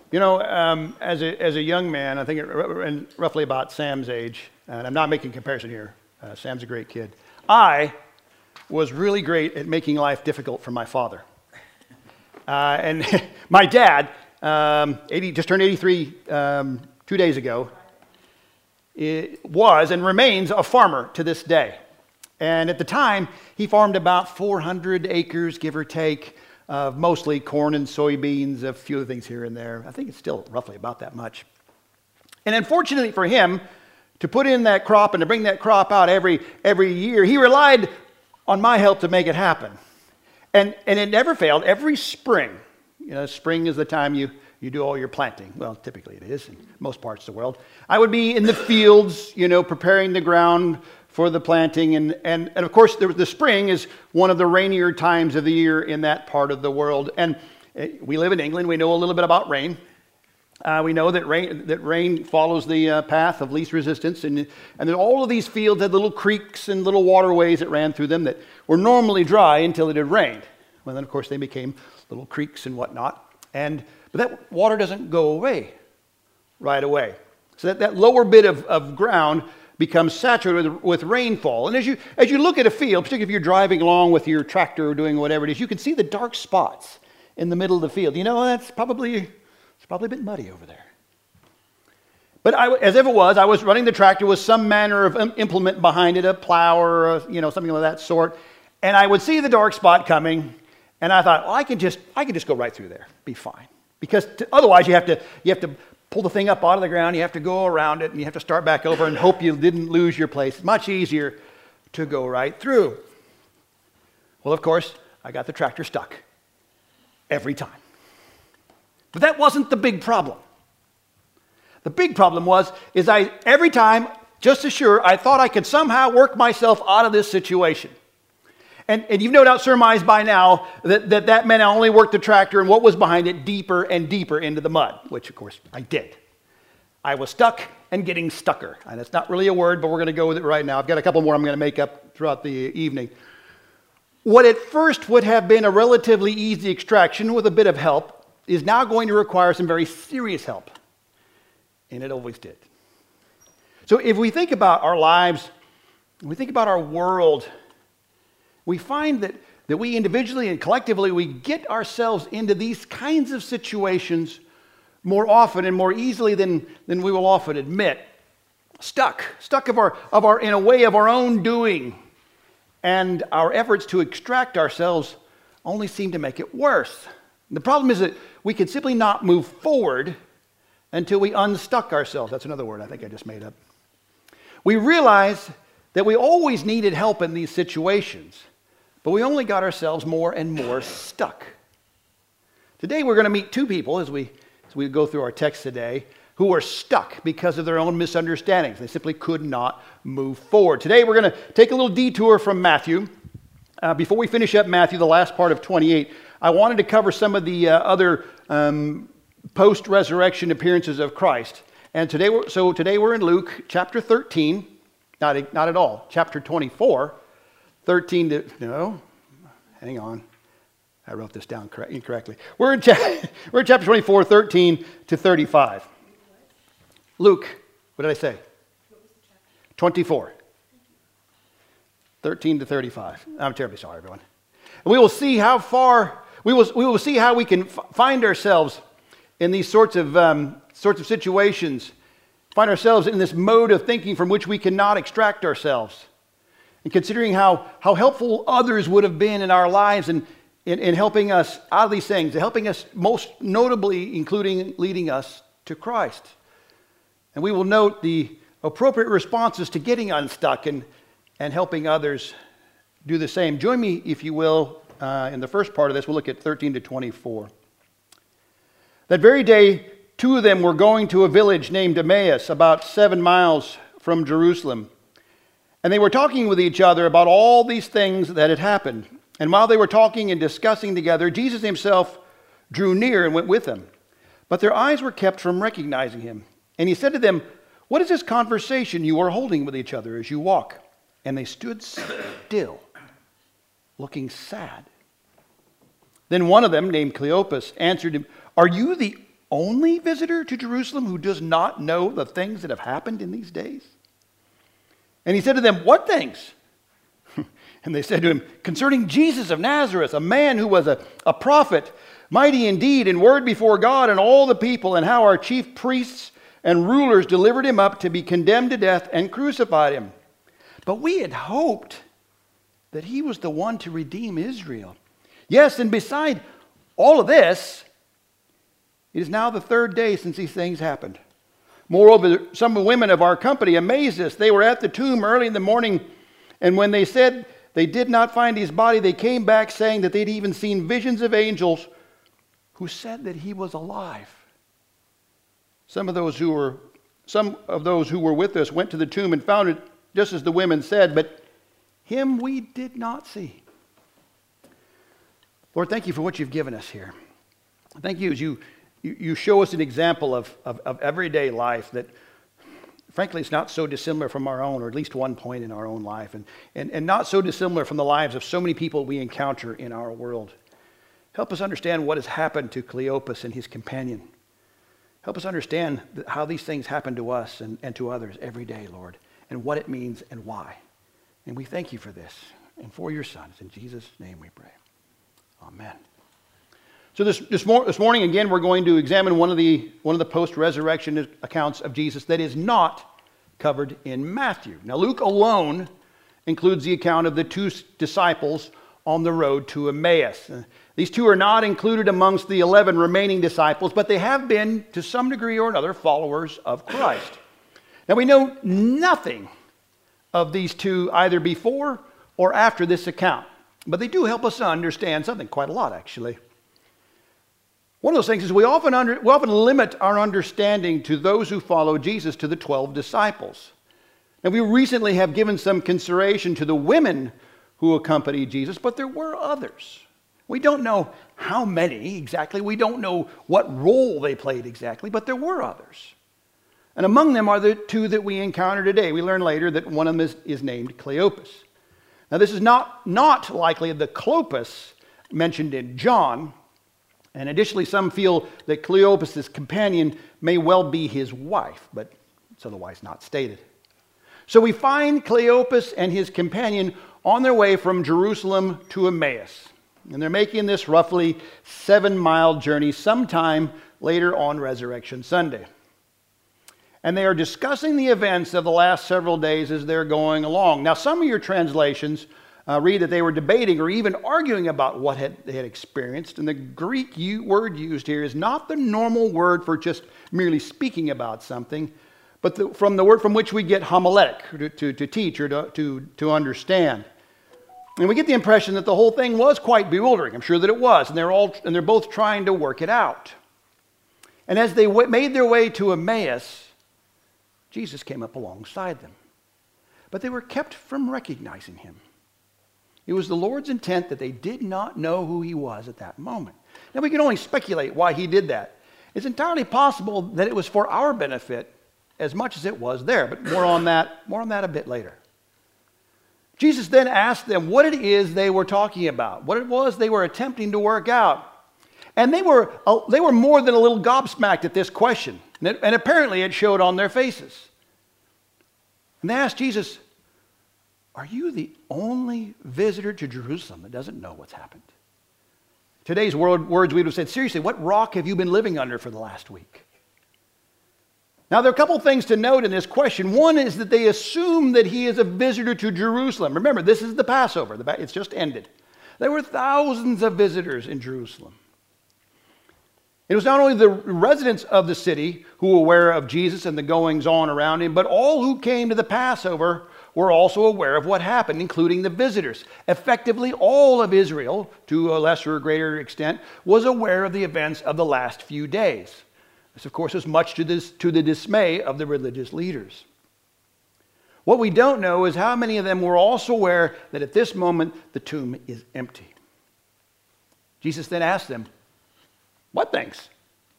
As a young man, I think roughly about Sam's age, and I'm not making a comparison here. Sam's a great kid. I was really great at making life difficult for my father. And my dad, just turned 83 2 days ago, was and remains a farmer to this day. And at the time, he farmed about 400 acres, give or take, of mostly corn and soybeans, a few other things here and there. I think it's still roughly about that much. And unfortunately for him, to put in that crop and to bring that crop out every year, he relied on my help to make it happen. And it never failed. Every spring, spring is the time you do all your planting. Well, typically it is in most parts of the world. I would be in the fields, preparing the ground for the planting. And of course, the spring is one of the rainier times of the year in that part of the world. And we live in England. We know a little bit about rain. We know that rain follows the path of least resistance. And then all of these fields had little creeks and little waterways that ran through them that were normally dry until it had rained. Well, then, of course, they became little creeks and whatnot. But that water doesn't go away right away. So that lower bit of ground becomes saturated with rainfall. And as you look at a field, particularly if you're driving along with your tractor or doing whatever it is, you can see the dark spots in the middle of the field. It's probably a bit muddy over there. But as if it was, I was running the tractor with some manner of implement behind it, a plow or something of that sort. And I would see the dark spot coming, and I thought, well, I can just go right through there, be fine. Because otherwise you have to pull the thing up out of the ground, you have to go around it, and you have to start back over and hope you didn't lose your place. It's much easier to go right through. Well, of course, I got the tractor stuck every time. But that wasn't the big problem. The big problem is every time, just as sure, I thought I could somehow work myself out of this situation. And you've no doubt surmised by now that meant I only worked the tractor and what was behind it deeper and deeper into the mud, which of course I did. I was stuck and getting stucker. And it's not really a word, but we're going to go with it right now. I've got a couple more I'm going to make up throughout the evening. What at first would have been a relatively easy extraction with a bit of help is now going to require some very serious help. And it always did. So if we think about our lives, we think about our world, we find that we individually and collectively, we get ourselves into these kinds of situations more often and more easily than we will often admit. Stuck in a way of our own doing. And our efforts to extract ourselves only seem to make it worse. The problem is that we can simply not move forward until we unstuck ourselves. That's another word I think I just made up. We realize that we always needed help in these situations, but we only got ourselves more and more stuck. Today we're going to meet two people as we go through our text today who are stuck because of their own misunderstandings. They simply could not move forward. Today we're going to take a little detour from Matthew. Before we finish up Matthew, the last part of 28, I wanted to cover some of the other post-resurrection appearances of Christ. And today we're in Luke chapter 13, not at all, chapter 24, 13 to, no, hang on, I wrote this down incorrectly. We're in chapter 24, 13 to 35. Luke, what did I say? 24. 13 to 35. I'm terribly sorry, everyone. And we will see how we can find ourselves in these sorts of situations, find ourselves in this mode of thinking from which we cannot extract ourselves. And considering how helpful others would have been in our lives and in helping us out of these things, helping us most notably, including leading us to Christ. And we will note the appropriate responses to getting unstuck and helping others do the same. Join me, if you will, in the first part of this. We'll look at 13 to 24. That very day, two of them were going to a village named Emmaus, about 7 miles from Jerusalem. And they were talking with each other about all these things that had happened. And while they were talking and discussing together, Jesus himself drew near and went with them. But their eyes were kept from recognizing him. And he said to them, "What is this conversation you are holding with each other as you walk?" And they stood still, looking sad. Then one of them, named Cleopas, answered him, "Are you the only visitor to Jerusalem who does not know the things that have happened in these days? And he said to them, what things? And they said to him, concerning Jesus of Nazareth, a man who was a prophet, mighty in deed and word before God and all the people, and how our chief priests and rulers delivered him up to be condemned to death and crucified him. But we had hoped that he was the one to redeem Israel. Yes, and beside all of this, it is now the third day since these things happened. Moreover, some women of our company amazed us. They were at the tomb early in the morning, and when they said they did not find his body, they came back saying that they'd even seen visions of angels who said that he was alive. Some of those who were with us went to the tomb and found it just as the women said, but him we did not see. Lord, thank you for what you've given us here. Thank you as you show us an example of everyday life that, frankly, it's not so dissimilar from our own, or at least one point in our own life, and not so dissimilar from the lives of so many people we encounter in our world. Help us understand what has happened to Cleopas and his companion. Help us understand how these things happen to us and to others every day, Lord, and what it means and why. And we thank you for this and for your sons. In Jesus' name we pray. Amen. So this morning, again, we're going to examine one of the post-resurrection accounts of Jesus that is not covered in Matthew. Now, Luke alone includes the account of the two disciples on the road to Emmaus. These two are not included amongst the 11 remaining disciples, but they have been, to some degree or another, followers of Christ. Now, we know nothing of these two either before or after this account, but they do help us understand something, quite a lot, actually. One of those things is we often limit our understanding to those who follow Jesus to the 12 disciples. Now, we recently have given some consideration to the women who accompanied Jesus, but there were others. We don't know how many exactly. We don't know what role they played exactly, but there were others. And among them are the two that we encounter today. We learn later that one of them is named Cleopas. Now, this is not likely the Clopas mentioned in John. And additionally, some feel that Cleopas' companion may well be his wife, but it's otherwise not stated. So we find Cleopas and his companion on their way from Jerusalem to Emmaus. And they're making this roughly 7-mile journey sometime later on Resurrection Sunday. And they are discussing the events of the last several days as they're going along. Now, some of your translations read that they were debating or even arguing about what they had experienced. And the Greek word used here is not the normal word for just merely speaking about something, but from the word from which we get homiletic, to teach or to understand. And we get the impression that the whole thing was quite bewildering. I'm sure that it was. And they're both trying to work it out. And as they made their way to Emmaus, Jesus came up alongside them. But they were kept from recognizing him. It was the Lord's intent that they did not know who he was at that moment. Now, we can only speculate why he did that. It's entirely possible that it was for our benefit as much as it was there, but more on that a bit later. Jesus then asked them what it is they were talking about, what it was they were attempting to work out. And they were more than a little gobsmacked at this question, and apparently it showed on their faces. And they asked Jesus, "Are you the only visitor to Jerusalem that doesn't know what's happened?" Today's words, we would have said, seriously, what rock have you been living under for the last week? Now, there are a couple of things to note in this question. One is that they assume that he is a visitor to Jerusalem. Remember, this is the Passover. It's just ended. There were thousands of visitors in Jerusalem. It was not only the residents of the city who were aware of Jesus and the goings-on around him, but all who came to the Passover were also aware of what happened, including the visitors. Effectively, all of Israel, to a lesser or greater extent, was aware of the events of the last few days. This, of course, was much to the dismay of the religious leaders. What we don't know is how many of them were also aware that at this moment the tomb is empty. Jesus then asked them, "What things?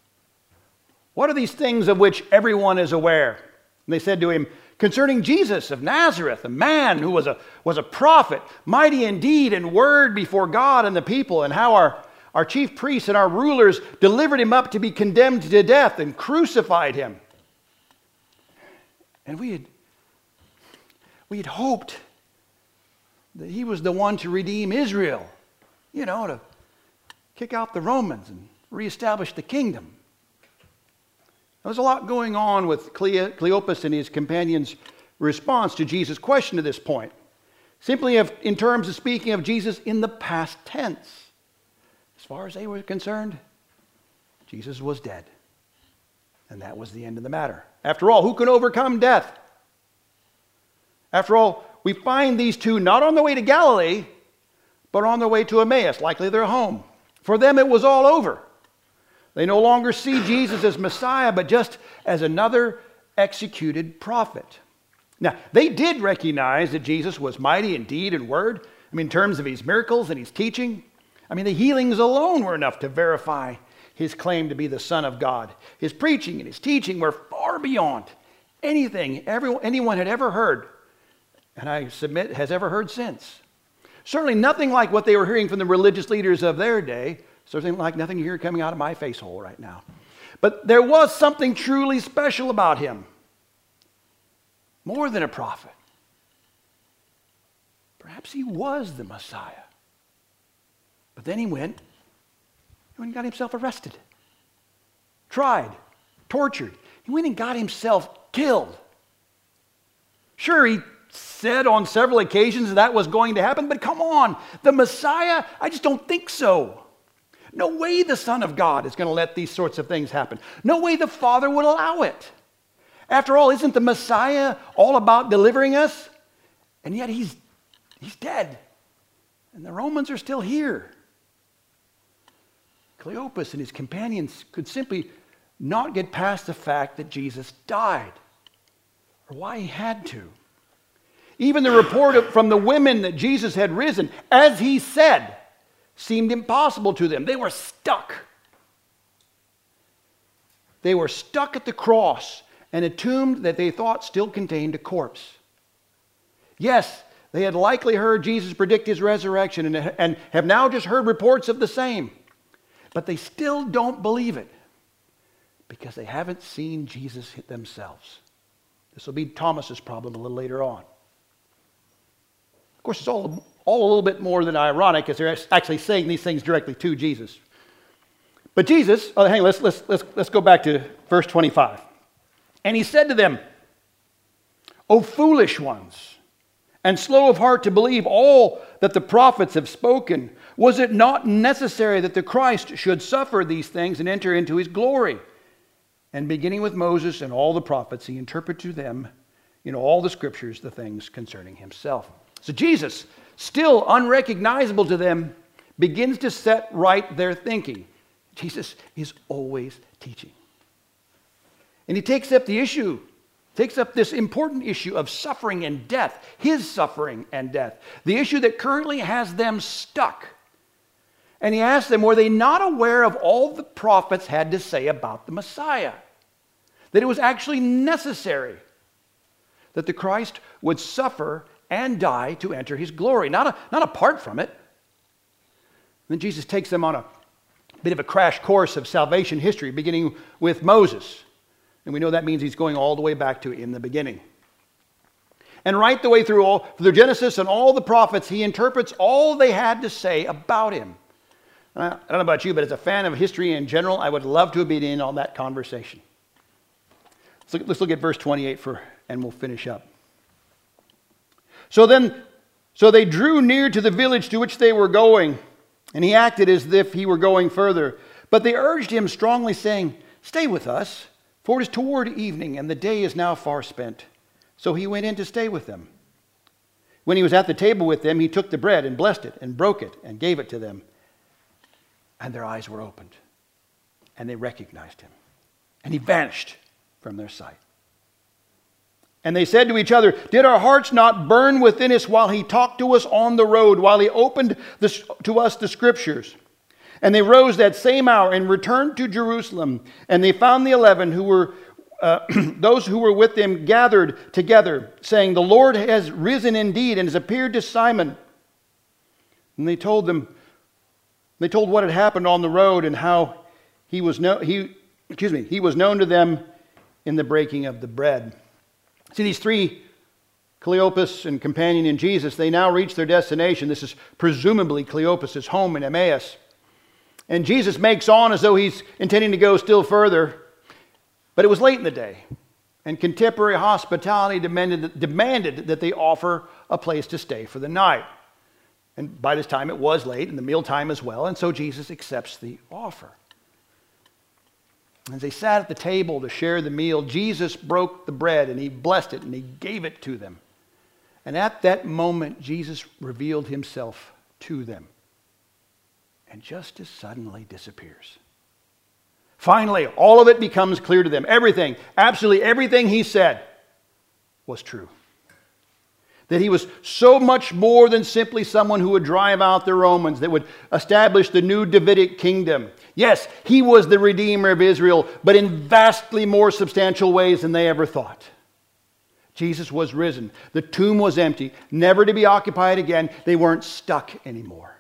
What are these things of which everyone is aware?" And they said to him, "Concerning Jesus of Nazareth, a man who was a prophet, mighty in deed and word before God and the people, and how our chief priests and our rulers delivered him up to be condemned to death and crucified him. And we had hoped that he was the one to redeem Israel, to kick out the Romans and reestablish the kingdom. There's a lot going on with Cleopas and his companions' response to Jesus' question to this point. Simply in terms of speaking of Jesus in the past tense. As far as they were concerned, Jesus was dead. And that was the end of the matter. After all, who can overcome death? After all, we find these two not on their way to Galilee, but on their way to Emmaus, likely their home. For them, it was all over. They no longer see Jesus as Messiah, but just as another executed prophet. Now, they did recognize that Jesus was mighty in deed and word. In terms of his miracles and his teaching. The healings alone were enough to verify his claim to be the Son of God. His preaching and his teaching were far beyond anything anyone had ever heard, and I submit has ever heard since. Certainly nothing like what they were hearing from the religious leaders of their day. Certainly like nothing you hear coming out of my face hole right now. But there was something truly special about him. More than a prophet. Perhaps he was the Messiah. But then he went and got himself arrested. Tried. Tortured. He went and got himself killed. Sure, he said on several occasions that was going to happen, but come on, the Messiah? I just don't think so. No way the Son of God is going to let these sorts of things happen. No way the Father would allow it. After all, isn't the Messiah all about delivering us? And yet he's dead. And the Romans are still here. Cleopas and his companions could simply not get past the fact that Jesus died, or why he had to. Even the report from the women that Jesus had risen, as he said, seemed impossible to them. They were stuck. They were stuck at the cross and a tomb that they thought still contained a corpse. Yes, they had likely heard Jesus predict his resurrection and have now just heard reports of the same. But they still don't believe it because they haven't seen Jesus themselves. This will be Thomas's problem a little later on. Of course, it's all a little bit more than ironic as they're actually saying these things directly to Jesus. But Jesus, hang on, let's go back to verse 25. And he said to them, O foolish ones, and slow of heart to believe all that the prophets have spoken, was it not necessary that the Christ should suffer these things and enter into his glory? And beginning with Moses and all the prophets, he interpreted to them in all the scriptures the things concerning himself. So Jesus, still unrecognizable to them, begins to set right their thinking. Jesus is always teaching. And he takes up this important issue of suffering and death, his suffering and death, the issue that currently has them stuck. And he asks them, were they not aware of all the prophets had to say about the Messiah? That it was actually necessary that the Christ would suffer and die to enter his glory, not apart from it. Then Jesus takes them on a bit of a crash course of salvation history, beginning with Moses. And we know that means he's going all the way back to in the beginning. And right the way through the Genesis and all the prophets, he interprets all they had to say about him. I don't know about you, but as a fan of history in general, I would love to have been in on that conversation. Let's look at verse 28 and we'll finish up. So they drew near to the village to which they were going, and he acted as if he were going further. But they urged him strongly, saying, Stay with us, for it is toward evening, and the day is now far spent. So he went in to stay with them. When he was at the table with them, he took the bread and blessed it and broke it and gave it to them. And their eyes were opened, and they recognized him. And he vanished from their sight. And they said to each other, Did our hearts not burn within us while he talked to us on the road, while he opened to us the scriptures? And they rose that same hour and returned to Jerusalem. And they found the 11 who were those who were with them gathered together, saying, The Lord has risen indeed and has appeared to Simon. And they told them They told what had happened on the road and how he was known to them in the breaking of the bread. See, these three, Cleopas and companion in Jesus, they now reach their destination. This is presumably Cleopas' home in Emmaus. And Jesus makes on as though he's intending to go still further. But it was late in the day, and contemporary hospitality demanded that they offer a place to stay for the night. And by this time it was late, and the mealtime as well, and so Jesus accepts the offer. As they sat at the table to share the meal, Jesus broke the bread, and he blessed it, and he gave it to them. And at that moment, Jesus revealed himself to them, and just as suddenly disappears. Finally, all of it becomes clear to them. Everything, absolutely everything he said was true. That he was so much more than simply someone who would drive out the Romans, that would establish the new Davidic kingdom. Yes, he was the Redeemer of Israel, but in vastly more substantial ways than they ever thought. Jesus was risen. The tomb was empty, never to be occupied again. They weren't stuck anymore.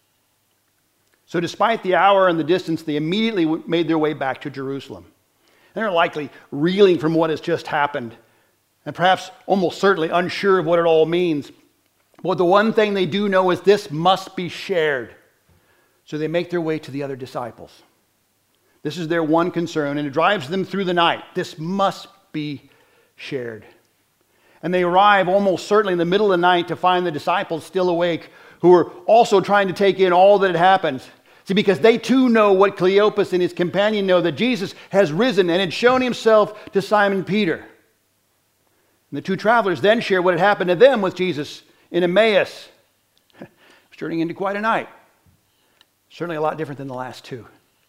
So despite the hour and the distance, they immediately made their way back to Jerusalem. They're likely reeling from what has just happened, and perhaps almost certainly unsure of what it all means. But the one thing they do know is this must be shared. So they make their way to the other disciples. This is their one concern, and it drives them through the night. This must be shared. And they arrive almost certainly in the middle of the night to find the disciples still awake, who are also trying to take in all that had happened. See, because they too know what Cleopas and his companion know, that Jesus has risen and had shown himself to Simon Peter. And the two travelers then share what had happened to them with Jesus in Emmaus. It was turning into quite a night. Certainly a lot different than the last two.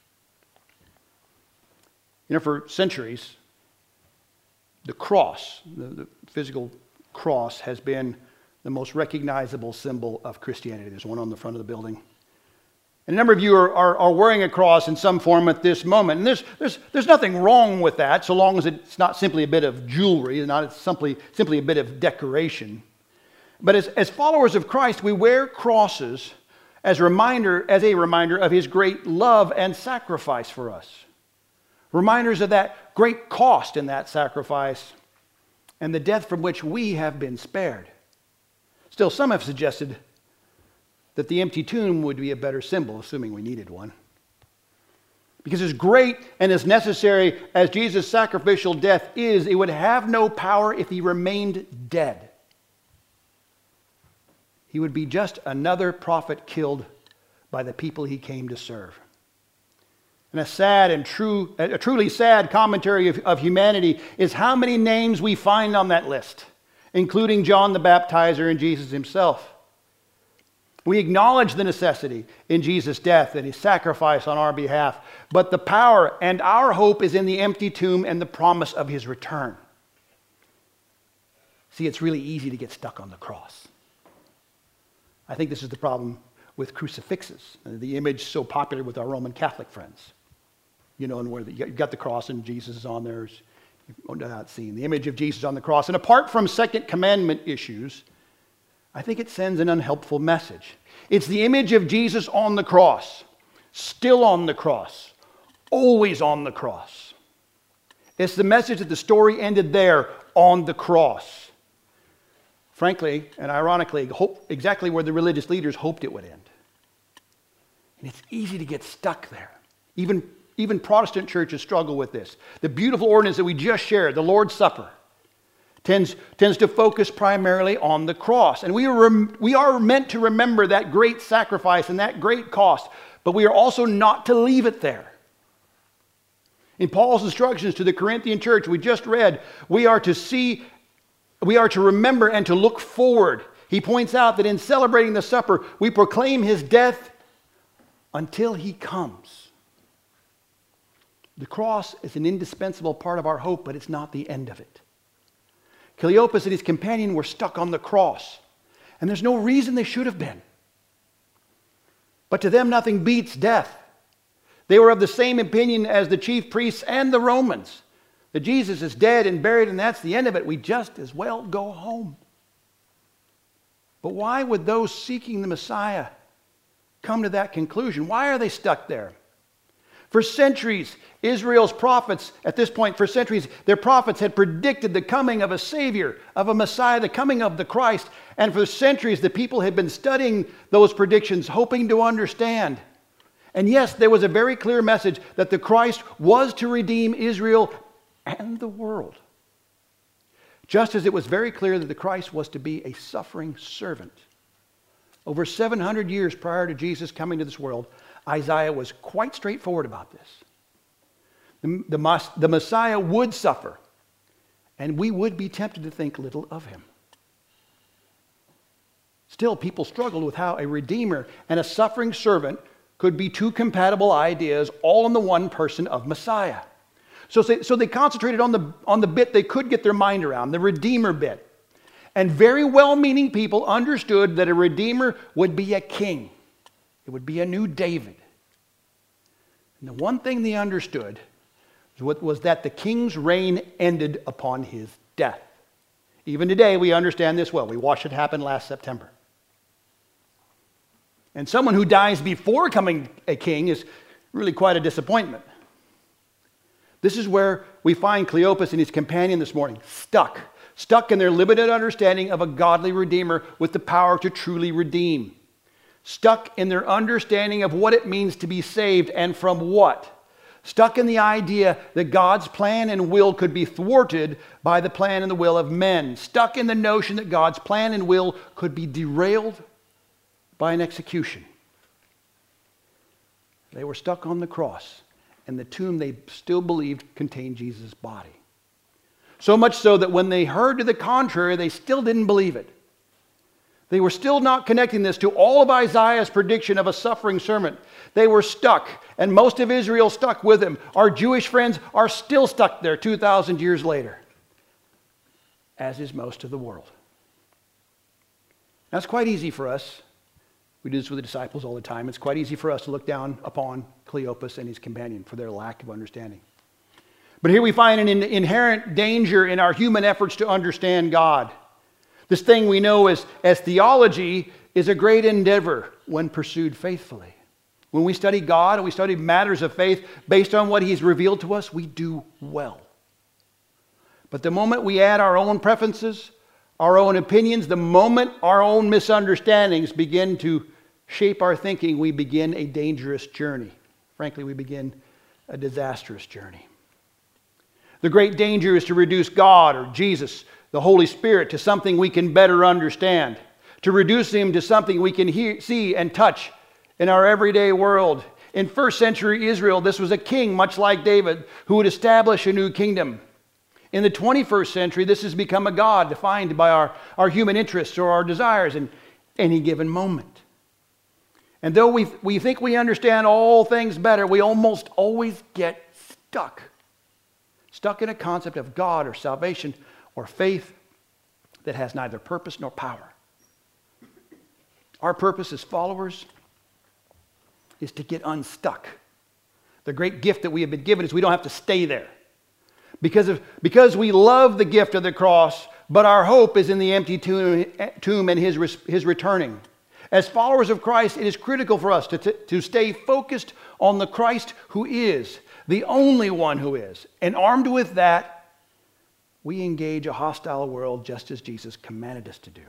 You know, for centuries, the cross, the physical cross, has been the most recognizable symbol of Christianity. There's one on the front of the building. And a number of you are wearing a cross in some form at this moment. And there's nothing wrong with that, so long as it's not simply a bit of jewelry, it's simply a bit of decoration. But as followers of Christ, we wear crosses as a reminder of his great love and sacrifice for us. Reminders of that great cost in that sacrifice and the death from which we have been spared. Still, some have suggested that the empty tomb would be a better symbol, assuming we needed one. Because as great and as necessary as Jesus' sacrificial death is, it would have no power if he remained dead. He would be just another prophet killed by the people he came to serve. And a truly sad commentary of humanity is how many names we find on that list, including John the Baptizer and Jesus himself. We acknowledge the necessity in Jesus' death and his sacrifice on our behalf, but the power and our hope is in the empty tomb and the promise of his return. See, it's really easy to get stuck on the cross. I think this is the problem with crucifixes, the image so popular with our Roman Catholic friends. You know, and where you've got the cross and Jesus is on there. You've no doubt seen the image of Jesus on the cross. And apart from Second Commandment issues, I think it sends an unhelpful message. It's the image of Jesus on the cross, still on the cross, always on the cross. It's the message that the story ended there, on the cross. Frankly, and ironically, exactly where the religious leaders hoped it would end. And it's easy to get stuck there. Even Protestant churches struggle with this. The beautiful ordinance that we just shared, the Lord's Supper, tends to focus primarily on the cross. And we are meant to remember that great sacrifice and that great cost, but we are also not to leave it there. In Paul's instructions to the Corinthian church we just read, we are to remember and to look forward. He points out that in celebrating the supper, we proclaim his death until he comes. The cross is an indispensable part of our hope, but it's not the end of it. Cleopas and his companion were stuck on the cross, and there's no reason they should have been. But to them, nothing beats death. They were of the same opinion as the chief priests and the Romans, that Jesus is dead and buried, and that's the end of it. We just as well go home. But why would those seeking the Messiah come to that conclusion? Why are they stuck there? For centuries, Israel's prophets, at this point, for centuries, their prophets had predicted the coming of a Savior, of a Messiah, the coming of the Christ. And for centuries, the people had been studying those predictions, hoping to understand. And yes, there was a very clear message that the Christ was to redeem Israel and the world. Just as it was very clear that the Christ was to be a suffering servant. Over 700 years prior to Jesus coming to this world, Isaiah was quite straightforward about this. The Messiah would suffer, and we would be tempted to think little of him. Still, people struggled with how a redeemer and a suffering servant could be two compatible ideas all in the one person of Messiah. So they concentrated on the bit they could get their mind around, the redeemer bit. And very well-meaning people understood that a redeemer would be a king. It would be a new David. And the one thing they understood was that the king's reign ended upon his death. Even today, we understand this well. We watched it happen last September. And someone who dies before becoming a king is really quite a disappointment. This is where we find Cleopas and his companion this morning, stuck in their limited understanding of a godly redeemer with the power to truly redeem. Stuck in their understanding of what it means to be saved and from what. Stuck in the idea that God's plan and will could be thwarted by the plan and the will of men. Stuck in the notion that God's plan and will could be derailed by an execution. They were stuck on the cross, and the tomb they still believed contained Jesus' body. So much so that when they heard to the contrary, they still didn't believe it. They were still not connecting this to all of Isaiah's prediction of a suffering servant. They were stuck, and most of Israel stuck with him. Our Jewish friends are still stuck there 2,000 years later, as is most of the world. Now, it's quite easy for us. We do this with the disciples all the time. It's quite easy for us to look down upon Cleopas and his companion for their lack of understanding. But here we find an inherent danger in our human efforts to understand God. This thing we know as theology is a great endeavor when pursued faithfully. When we study God and we study matters of faith based on what He's revealed to us, we do well. But the moment we add our own preferences, our own opinions, the moment our own misunderstandings begin to shape our thinking, we begin a dangerous journey. Frankly, we begin a disastrous journey. The great danger is to reduce God or Jesus, the Holy Spirit, to something we can better understand, to reduce Him to something we can see and touch in our everyday world. In first century Israel, this was a king, much like David, who would establish a new kingdom. In the 21st century, this has become a God defined by our human interests or our desires in any given moment. And though we think we understand all things better, we almost always get stuck in a concept of God or salvation or faith that has neither purpose nor power. Our purpose as followers is to get unstuck. The great gift that we have been given is we don't have to stay there. Because we love the gift of the cross, but our hope is in the empty tomb and his returning. As followers of Christ, it is critical for us to stay focused on the Christ who is, the only one who is. And armed with that, we engage a hostile world just as Jesus commanded us to do.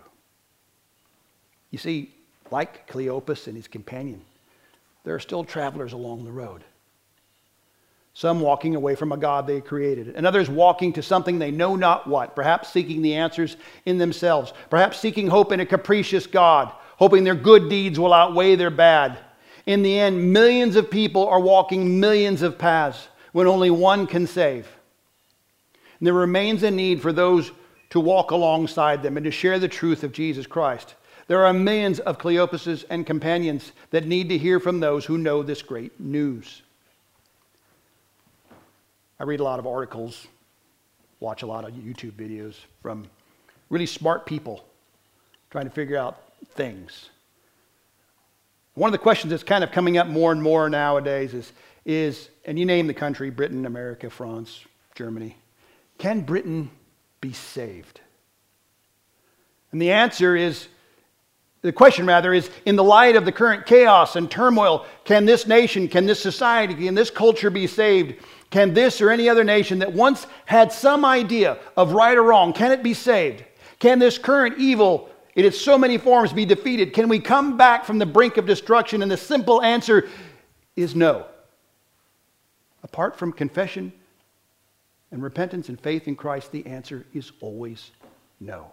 You see, like Cleopas and his companion, there are still travelers along the road. Some walking away from a God they created, and others walking to something they know not what, perhaps seeking the answers in themselves, perhaps seeking hope in a capricious God, hoping their good deeds will outweigh their bad. In the end, millions of people are walking millions of paths when only one can save. And there remains a need for those to walk alongside them and to share the truth of Jesus Christ. There are millions of Cleopases and companions that need to hear from those who know this great news. I read a lot of articles, watch a lot of YouTube videos from really smart people trying to figure out things. One of the questions that's kind of coming up more and more nowadays is, and you name the country, Britain, America, France, Germany, can Britain be saved? And the answer is The question, rather, is in the light of the current chaos and turmoil, can this nation, can this society, can this culture be saved? Can this or any other nation that once had some idea of right or wrong, can it be saved? Can this current evil in its so many forms be defeated? Can we come back from the brink of destruction? And the simple answer is no. Apart from confession and repentance and faith in Christ, the answer is always no.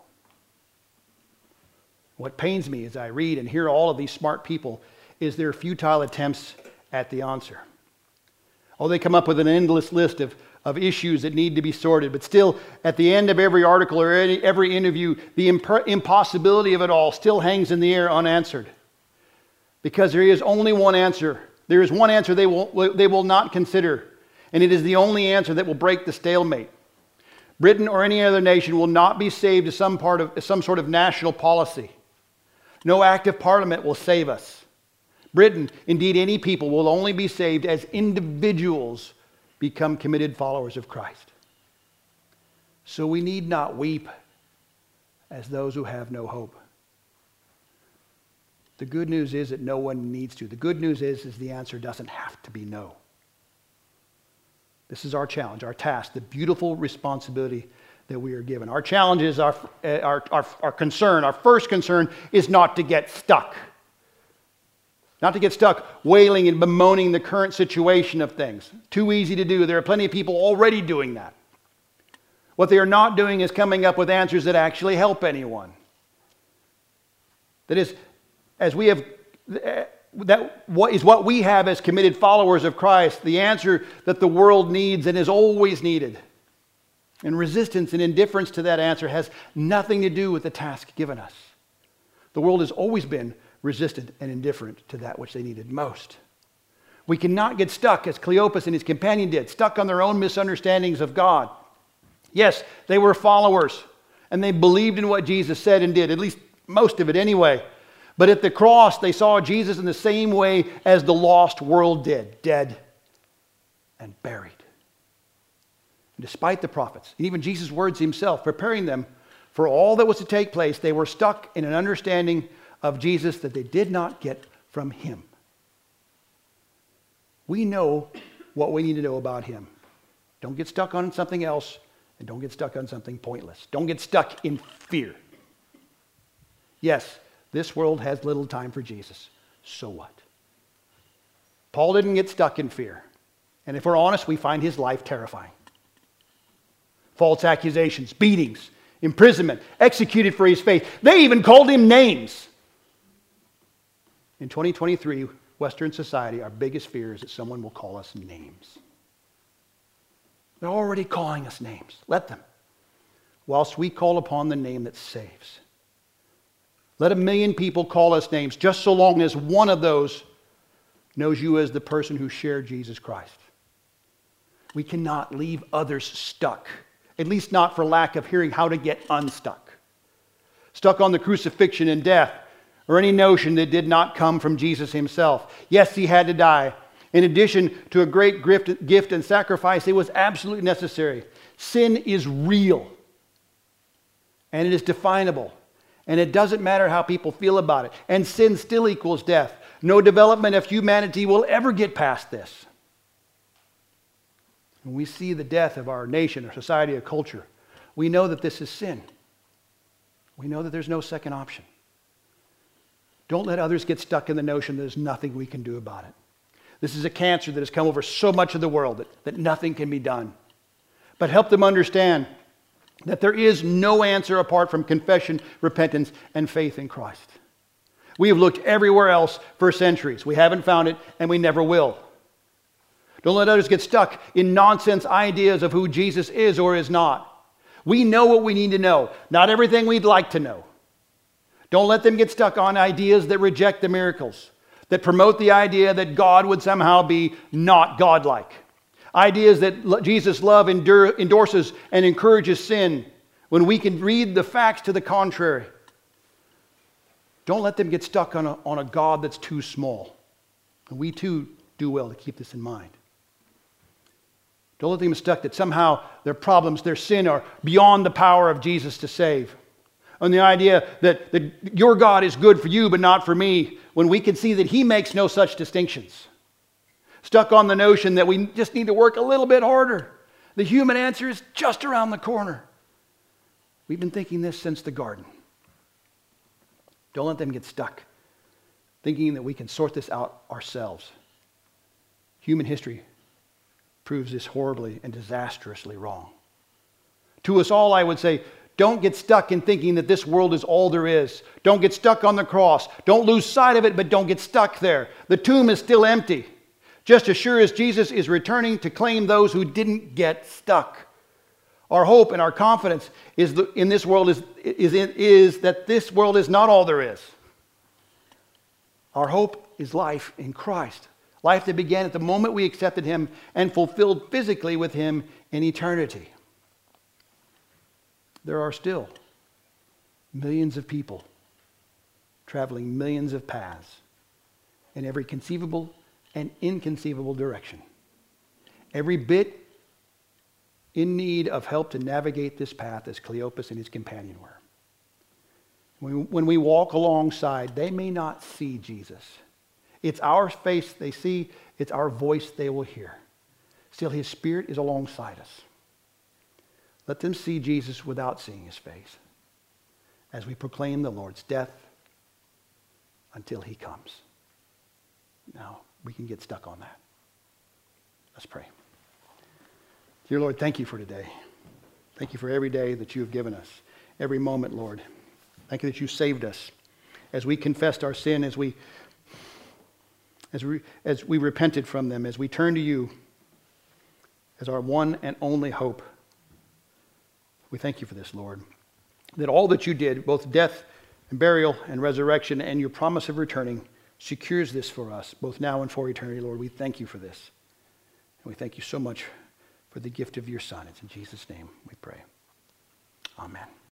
What pains me as I read and hear all of these smart people is their futile attempts at the answer. Oh, they come up with an endless list of issues that need to be sorted, but still, at the end of every article or every interview, the impossibility of it all still hangs in the air unanswered. Because there is only one answer. There is one answer they will not consider, and it is the only answer that will break the stalemate. Britain or any other nation will not be saved as some sort of national policy. No act of parliament will save us. Britain, indeed any people, will only be saved as individuals become committed followers of Christ. So we need not weep as those who have no hope. The good news is that no one needs to. The good news is the answer doesn't have to be no. This is our challenge, our task, the beautiful responsibility that we are given. Our challenge is our concern. Our first concern is not to get stuck. Not to get stuck wailing and bemoaning the current situation of things. Too easy to do. There are plenty of people already doing that. What they are not doing is coming up with answers that actually help anyone. That is, as we have, what we have as committed followers of Christ, the answer that the world needs and has always needed. And resistance and indifference to that answer has nothing to do with the task given us. The world has always been resistant and indifferent to that which they needed most. We cannot get stuck, as Cleopas and his companion did, stuck on their own misunderstandings of God. Yes, they were followers, and they believed in what Jesus said and did, at least most of it anyway. But at the cross, they saw Jesus in the same way as the lost world did, dead and buried. Despite the prophets, and even Jesus' words himself, preparing them for all that was to take place, they were stuck in an understanding of Jesus that they did not get from him. We know what we need to know about him. Don't get stuck on something else, and don't get stuck on something pointless. Don't get stuck in fear. Yes, this world has little time for Jesus. So what? Paul didn't get stuck in fear. And if we're honest, we find his life terrifying. False accusations, beatings, imprisonment, executed for his faith. They even called him names. In 2023, Western society, our biggest fear is that someone will call us names. They're already calling us names. Let them. Whilst we call upon the name that saves. Let 1 million people call us names, just so long as one of those knows you as the person who shared Jesus Christ. We cannot leave others stuck. At least not for lack of hearing how to get unstuck. Stuck on the crucifixion and death, or any notion that did not come from Jesus himself. Yes, he had to die. In addition to a great gift and sacrifice, it was absolutely necessary. Sin is real. And it is definable. And it doesn't matter how people feel about it. And sin still equals death. No development of humanity will ever get past this. When we see the death of our nation, our society, our culture, we know that this is sin. We know that there's no second option. Don't let others get stuck in the notion that there's nothing we can do about it. This is a cancer that has come over so much of the world that nothing can be done. But help them understand that there is no answer apart from confession, repentance, and faith in Christ. We have looked everywhere else for centuries. We haven't found it, and we never will. Don't let others get stuck in nonsense ideas of who Jesus is or is not. We know what we need to know, not everything we'd like to know. Don't let them get stuck on ideas that reject the miracles, that promote the idea that God would somehow be not godlike. Ideas that Jesus' love endorses and encourages sin when we can read the facts to the contrary. Don't let them get stuck on a God that's too small. And we too do well to keep this in mind. Don't let them get stuck that somehow their problems, their sin are beyond the power of Jesus to save. on the idea that your God is good for you but not for me, when we can see that he makes no such distinctions. Stuck on the notion that we just need to work a little bit harder. The human answer is just around the corner. We've been thinking this since the garden. Don't let them get stuck thinking that we can sort this out ourselves. Human history proves this horribly and disastrously wrong. To us all, I would say, don't get stuck in thinking that this world is all there is. Don't get stuck on the cross. Don't lose sight of it, but don't get stuck there. The tomb is still empty. Just as sure as Jesus is returning to claim those who didn't get stuck. Our hope and our confidence is that this world is not all there is. Our hope is life in Christ. Life that began at the moment we accepted him and fulfilled physically with him in eternity. There are still millions of people traveling millions of paths in every conceivable and inconceivable direction. Every bit in need of help to navigate this path as Cleopas and his companion were. When we walk alongside, they may not see Jesus. It's our face they see, it's our voice they will hear. Still, his Spirit is alongside us. Let them see Jesus without seeing his face as we proclaim the Lord's death until he comes. Now, we can get stuck on that. Let's pray. Dear Lord, thank you for today. Thank you for every day that you have given us, every moment, Lord. Thank you that you saved us as we confessed our sin, as we repented from them, as we turn to you as our one and only hope. We thank you for this, Lord, that all that you did, both death and burial and resurrection and your promise of returning, secures this for us, both now and for eternity, Lord. We thank you for this. And we thank you so much for the gift of your Son. It's in Jesus' name we pray. Amen.